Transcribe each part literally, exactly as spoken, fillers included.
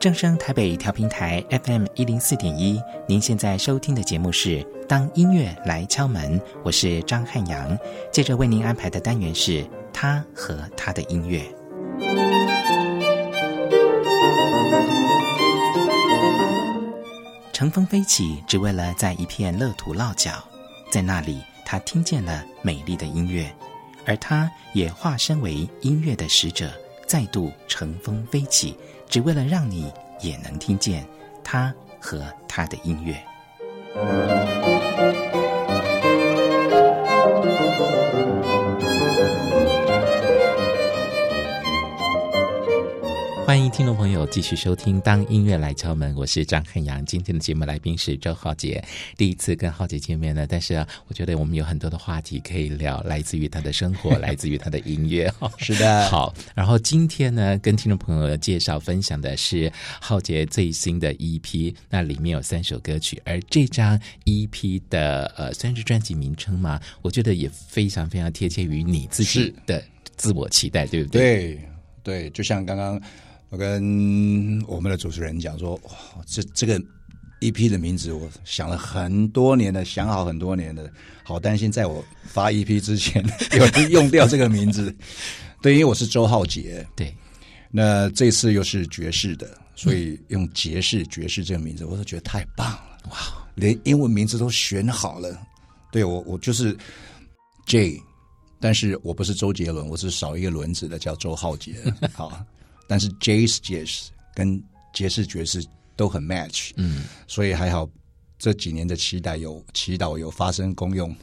正声台北调频台 F M 一零四点一，您现在收听的节目是《当音乐来敲门》，我是张汉阳。接着为您安排的单元是他和他的音乐。乘风飞起，只为了在一片乐土落脚，在那里他听见了美丽的音乐，而他也化身为音乐的使者，再度乘风飞起，只为了让你也能听见他和他的音乐。欢迎听众朋友继续收听当音乐来敲门，我是张汉阳。今天的节目来宾是周浩杰，第一次跟浩杰见面呢，但是、啊、我觉得我们有很多的话题可以聊，来自于他的生活来自于他的音乐是的。 好，然后今天呢跟听众朋友介绍分享的是浩杰最新的 E P， 那里面有三首歌曲，而这张 E P 的呃算是专辑名称嘛，我觉得也非常非常贴切于你自己的自我期待，对不对？ 对对，就像刚刚我跟我们的主持人讲说，这这个 E P 的名字我想了很多年的，想好很多年的，好担心在我发 E P 之前有人用掉这个名字。对，因为我是周浩杰， 对， 那这次又是爵士的，所以用爵士爵士这个名字，我都觉得太棒了，哇，连英文名字都选好了。对，我我就是 J， 但是我不是周杰伦，我是少一个轮子的，叫周浩杰。好。但是 Jazz Jazz 跟爵士爵士都很 match， 嗯，所以还好这几年的期待有祈祷有发生功用。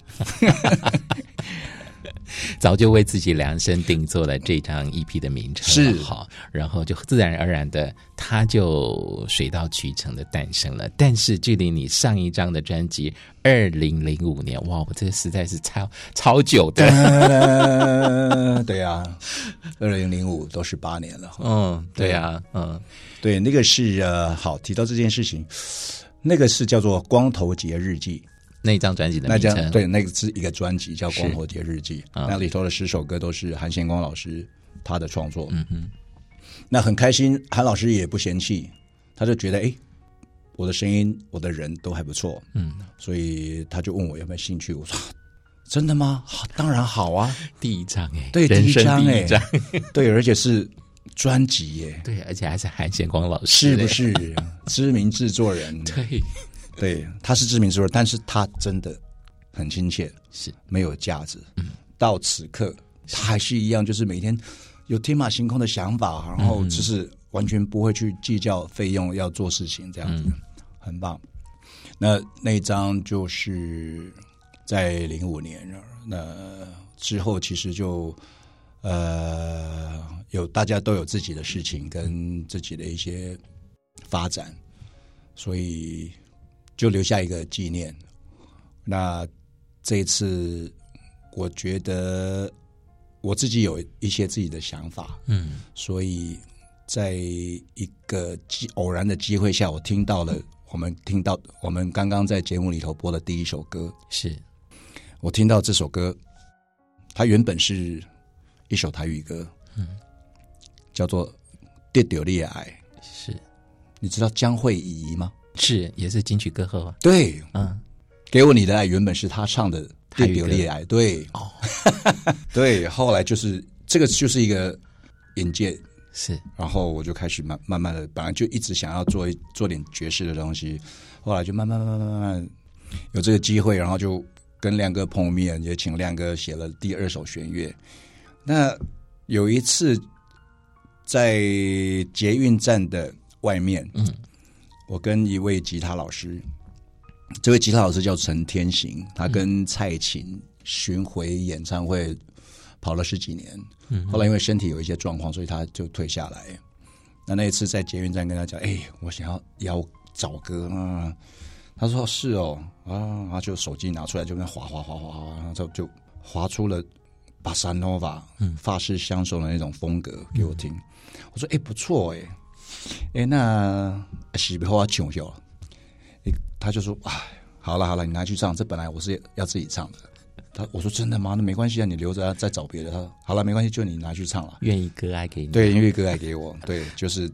早就为自己量身定做了这张 E P 的名称， 是好，然后就自然而然的，它就水到渠成的诞生了。但是距离你上一张的专辑二零零五年，哇，我这个实在是超超久的。 呃、对啊，二零零五都是八年了。 嗯，对啊，嗯， 对，那个是呃，好提到这件事情，那个是叫做《光头节日记》。 那张专辑的名称， 对，那个是一个专辑叫《光头节日记》，那里头的十首歌都是韩贤光老师他的创作。嗯哼，那很开心，韩老师也不嫌弃，他就觉得哎，我的声音，我的人都还不错，嗯，所以他就问我有没有兴趣。我说真的吗？好，当然好啊， 第一张哎， 对，第一张哎， 第一对，而且是专辑耶， 对，而且还是韩贤光老师， 是不是知名制作人？ 对。 对，他是知名制作人，但是他真的很亲切， 是没有架子。嗯，到此刻他还是一样，就是每天有天马行空的想法，然后就是完全不会去计较费用，要做事情这样子，嗯、很棒。那那一张就是在零五年，那之后其实就呃有大家都有自己的事情跟自己的一些发展，所以就留下一个纪念。那这一次我觉得我自己有一些自己的想法，嗯，所以在一个偶然的机会下，我听到了我们听到我们刚刚在节目里头播的第一首歌，是我听到这首歌，它原本是一首台语歌，嗯，叫做《得到你的爱》，是，你知道江蕙怡吗？ 是，也是金曲歌后啊。 对，嗯，给我你的爱原本是他唱的《得到你的爱》，对，哦，对，后来就是这个就是一个引荐，是，然后我就开始慢慢慢的，本来就一直想要做做点爵士的东西，后来就慢慢慢慢慢慢有这个机会，然后就跟亮哥碰面，也请亮哥写了第二首弦乐。那有一次在捷运站的外面，嗯，我跟一位吉他老师，这位吉他老师叫陈天行，他跟蔡琴巡回演唱会跑了十几年，嗯，后来因为身体有一些状况，所以他就退下来。那那一次在捷运站跟他讲，哎、欸，我想要要找歌啊，他说是哦，啊，他就手机拿出来就跟滑滑滑滑滑，然后就就滑出了巴萨诺瓦，嗯，法式香颂的那种风格给我听。嗯、我说哎、欸、不错哎、欸，哎、欸、那是不是我唱笑了？哎、欸，他就说哎，好了好了，你拿去唱，这本来我是要自己唱的。他我说真的吗？那没关系啊，你留着再找别的。他说好了，没关系，就你拿去唱了。 愿意割爱给你， 对，愿意割爱给我。对，就是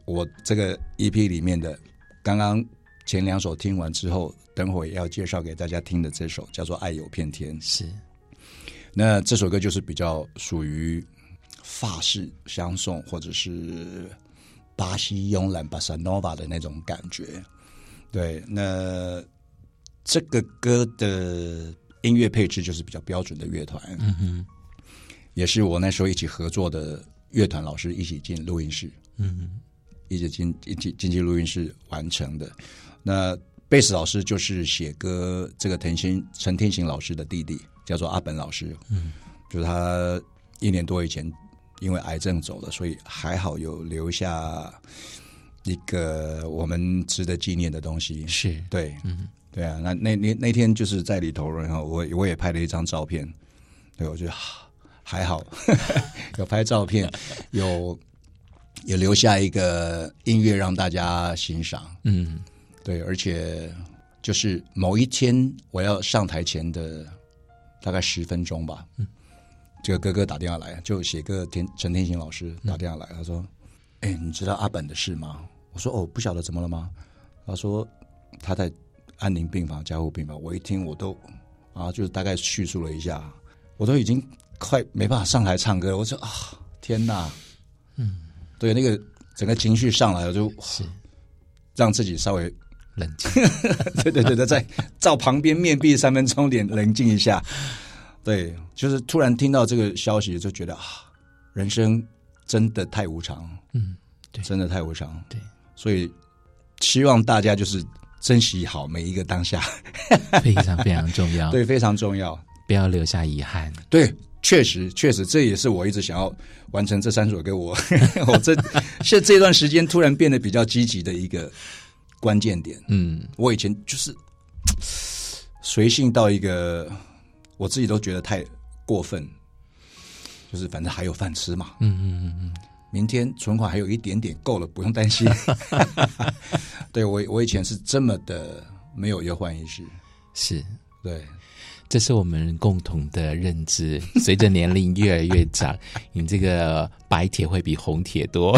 我这个 E P 里面的刚刚前两首听完之后，等会要介绍给大家听的这首叫做《爱有片天》。 是， 那这首歌就是比较属于法式香颂或者是巴西慵懒巴萨诺瓦的那种感觉。对，那这个歌的音乐配置就是比较标准的乐团，嗯哼，也是我那时候一起合作的乐团老师一起进录音室，嗯哼，一起进一起进进录音室完成的。那贝斯老师就是写歌这个陈天陈天行老师的弟弟，叫做阿本老师，嗯，就是他一年多以前因为癌症走了，所以还好有留下一个我们值得纪念的东西。 是， 对，嗯，对啊，那那那那天就是在里头，然后我我也拍了一张照片，对，我觉得还好，有拍照片，有有留下一个音乐让大家欣赏，嗯，对，而且就是某一天我要上台前的大概十分钟吧，嗯，这个哥哥打电话来，就写歌天陈天行老师打电话来，他说：“哎、欸，你知道阿本的事吗？”我说：“哦，不晓得怎么了吗？”他说：“他在安宁病房、加护病房。”我一听，我都啊，就是大概叙述了一下，我都已经快没办法上台唱歌。我说：“啊，天哪！”嗯，对，那个整个情绪上来，我就是让自己稍微冷静。 对对对对，在照旁边面壁三分钟，点冷静一下。对，就是突然听到这个消息，就觉得啊，人生真的太无常。嗯，对，真的太无常。 对， 所以希望大家就是珍惜好每一个当下， 非常非常重要。 对，非常重要， 不要留下遗憾。 对，确实确实，这也是我一直想要完成这三首歌。我我这现这段时间突然变得比较积极的一个关键点。嗯，我以前就是随性到一个我自己都觉得太过分，就是反正还有饭吃嘛。嗯嗯嗯嗯。明天存款还有一点点够了，不用担心。对，我我以前是这么的没有忧患意识， 是， 对， 这是我们共同的认知。随着年龄越来越长，你这个白铁会比红铁多，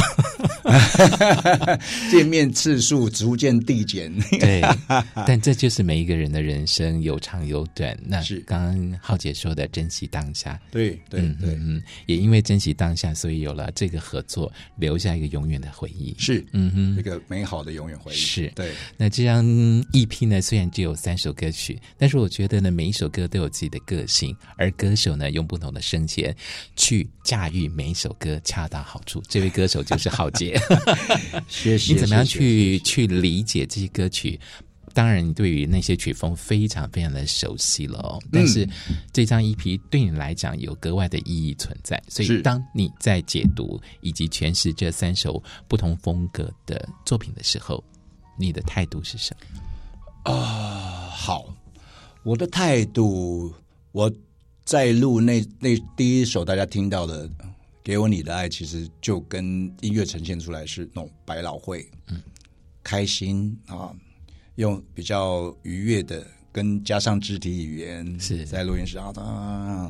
见面次数逐渐递减。 对，但这就是每一个人的人生，有长有短。那是刚刚浩姐说的，珍惜当下。 对对对，嗯嗯，也因为珍惜当下，所以有了这个合作，留下一个永远的回忆。 是，嗯哼，一个美好的永远回忆。 是， 对。 那这张 E P 呢，虽然只有三首歌曲，但是我觉得呢，每一首歌都有自己的个性，而歌手呢，用不同的声线去驾驭每一首歌，恰到好处。这位歌手就是浩杰。 谢谢。 你怎么样去去理解这些歌曲？当然，你对于那些曲风非常非常的熟悉了哦。但是这张 E P 对你来讲有格外的意义存在，所以当你在解读以及诠释这三首不同风格的作品的时候，你的态度是什么？ 啊、呃，好，我的态度，我在录那那第一首大家听到的。给我你的爱，其实就跟音乐呈现出来是那种百老汇，嗯，开心啊，用比较愉悦的，跟加上肢体语言， 是在录音室啊，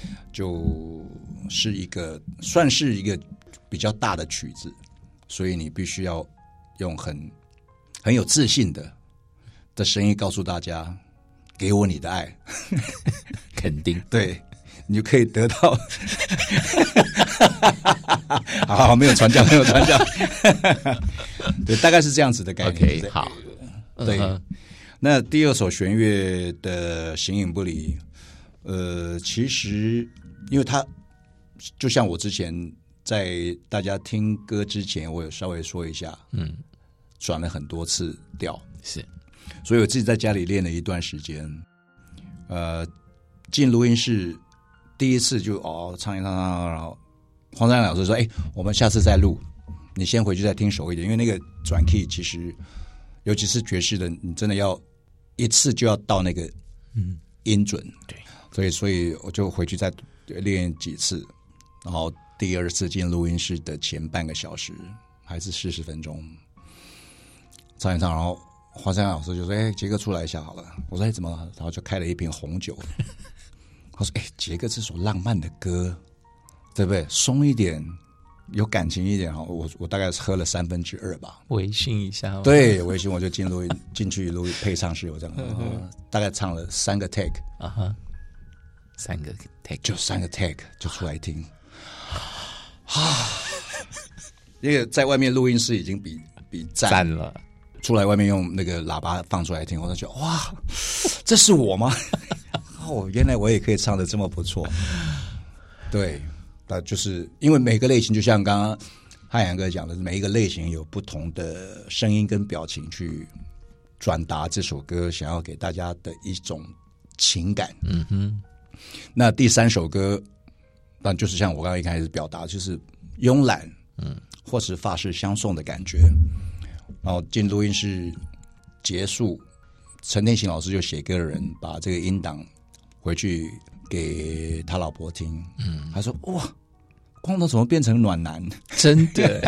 就是一个算是一个比较大的曲子，所以你必须要用很很有自信的的声音告诉大家，给我你的爱， 肯定对。你就可以得到好好好，没有传教，没有传教。对，大概是这样子的概念。 Okay, 好， 对。Uh-huh. 那第二首弦乐的形影不离，呃，其实因为它就像我之前在大家听歌之前，我有稍微说一下，嗯，转了很多次调， 是， 所以我自己在家里练了一段时间，呃，进录音室。第一次就哦唱一唱唱，然后黄山老师说：“哎、欸，我们下次再录，你先回去再听熟一点，因为那个转 key 其实，尤其是爵士的，你真的要一次就要到那个嗯音准， 对， 所以所以我就回去再练几次，然后第二次进录音室的前半个小时还是四十分钟唱一唱，然后黄山老师就说：‘哎、欸，杰哥出来一下好了。’我说：‘哎、欸，怎么了？’然后就开了一瓶红酒。”他说：“哎、欸，杰哥这首浪漫的歌，对不对？松一点， 有感情一点哈，我我大概是喝了三分之二吧， 微醺一下。 对，微醺我就进录音进去录配唱室，我这样、呃、大概唱了三个 take 啊哈，三个 take 就三个 take 就出来听，啊，因为在外面录音室已经比比赞了， 出来外面用那个喇叭放出来听，我就觉得哇，这是我吗？哦，原来我也可以唱得这么不错，对。那就是因为每个类型，就像刚刚汉阳哥讲的，每一个类型有不同的声音跟表情去转达这首歌想要给大家的一种情感。 嗯哼。 那第三首歌，那就是像我刚刚一开始表达，就是慵懒，嗯，或是法式相送的感觉。然后进录音室结束，陈天行老师就写歌的人把这个音档回去给他老婆听，嗯，他说哇，光头怎么变成暖男？ 真的，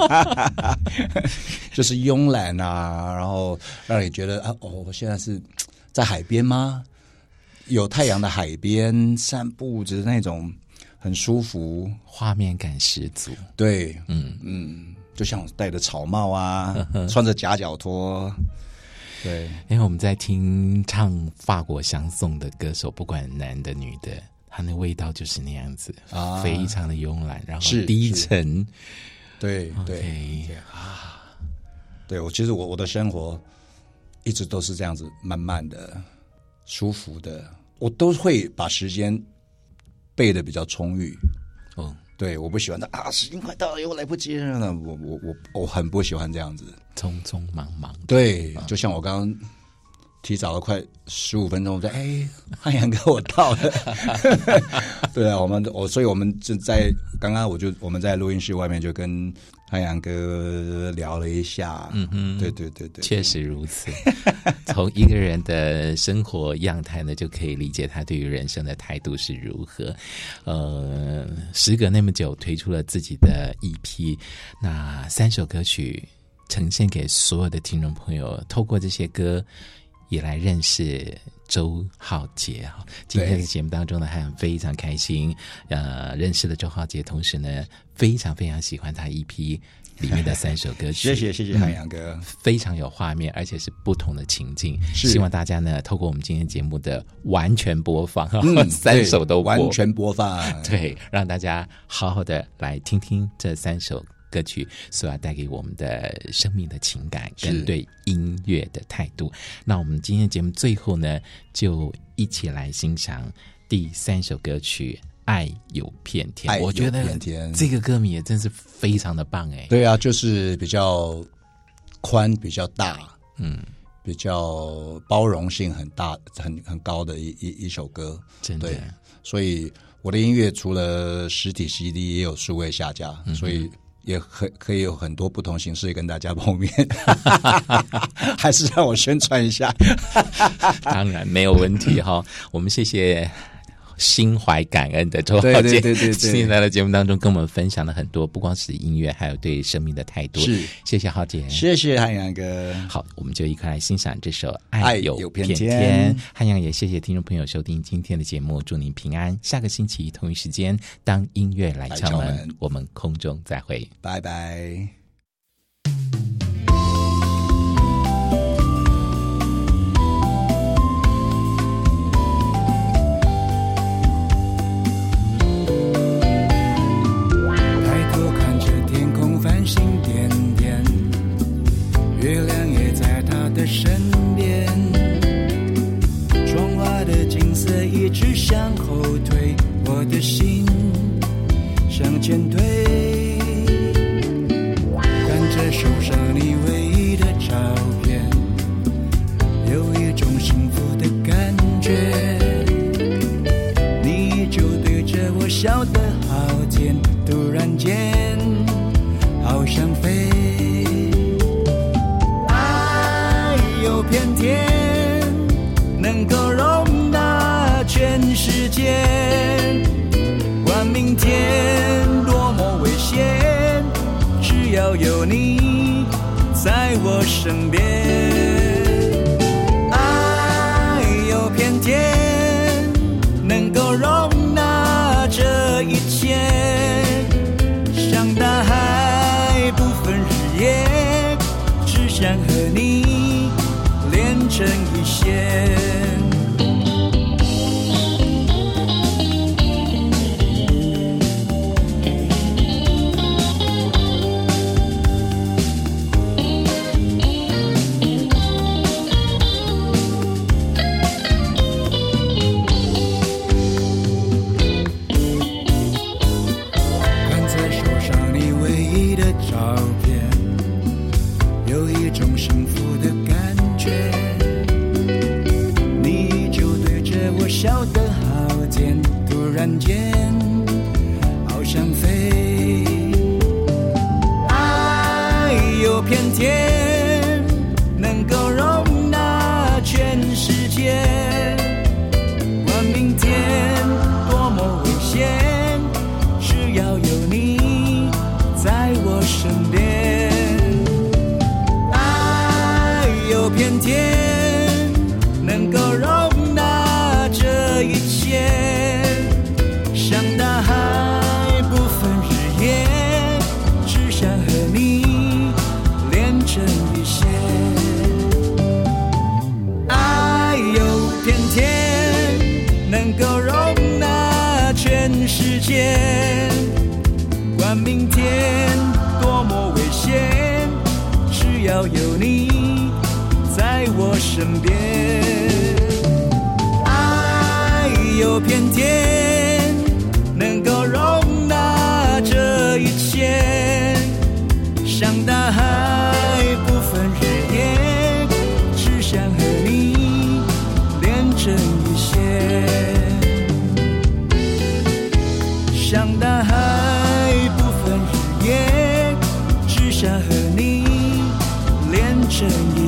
就是慵懒啊，然后让你觉得啊，哦，我现在是在海边吗？有太阳的海边散步，就是那种很舒服， 画面感十足。 对，嗯嗯，就像我戴着草帽啊，穿着夹脚拖。对， 因为我们在听唱法国香颂的歌手，不管男的女的，他那味道就是那样子，啊、非常的慵懒，然后低沉。 对对、okay、啊，对我其实我我的生活一直都是这样子，慢慢的、舒服的，我都会把时间备的比较充裕。哦。对，我不喜欢的啊，时间快到了，又来不及了。我我我我很不喜欢这样子， 匆匆忙忙。 对，就像我刚刚提早了快十五分钟，我说：“哎，汉阳哥，我到了。”对啊，我们我所以我们就在刚刚我就我们在录音室外面就跟汉阳哥聊了一下。嗯哼，对对对对， 确实如此。从一个人的生活样态呢，就可以理解他对于人生的态度是如何。呃，时隔那么久，推出了自己的 E P， 那三首歌曲呈现给所有的听众朋友，透过这些歌也来认识周浩杰哈。今天的节目当中呢，还很非常开心，呃，认识了周浩杰，同时呢，非常非常喜欢他 E P 里面的三首歌曲。 谢谢谢谢汉阳哥、嗯， 非常有画面，而且是不同的情境。希望大家呢，透过我们今天节目的完全播放，嗯、三首都播完全播放， 对，让大家好好的来听听这三首歌曲所要带给我们的生命的情感跟对音乐的态度。那我们今天节目最后呢，就一起来欣赏第三首歌曲《爱有片天》。我觉得这个歌名也真是非常的棒哎。 对啊，就是比较宽、比较大，嗯，比较包容性很大、很很高的一一一首歌。 真的， 对，所以我的音乐除了实体 C D 也有数位下架，嗯、所以。也可可以有很多不同形式跟大家碰面，还是让我宣传一下。 当然没有问题哈，我们谢谢心怀感恩的周浩杰，今天来到节目当中跟我们分享了很多，不光是音乐，还有对生命的态度。 是， 谢谢浩杰， 谢谢汉阳哥。 好，我们就一块来欣赏这首《爱有片天》。汉阳也谢谢听众朋友收听今天的节目，祝您平安。下个星期同一时间，当音乐来敲门，门我们空中再会， 拜拜。 月亮也在他的身边，窗外的景色一直向后退，我的心向前推，看着手上你唯一的照片，有一种幸福的感觉，你就对着我笑得好甜，突然间好想飞，有片天能够容纳全世界，管明天多么危险，只要有你在我身边。爱有片天能够容纳这一切，想到想和你连成一线。笑得好甜，突然间好想飞。爱有偏见，能够容纳全世界。管明天多么危险，只要有你在我身边。爱有偏见，能够容纳这一切，像大海不分日夜，只想和你连成一线。爱有偏见，能够容纳全世界。管明天多么危险，只要有你在我身边。有偏见，能够容纳这一切，像大海不分日夜，只想和你连成一线。像大海不分日夜，只想和你连成一线。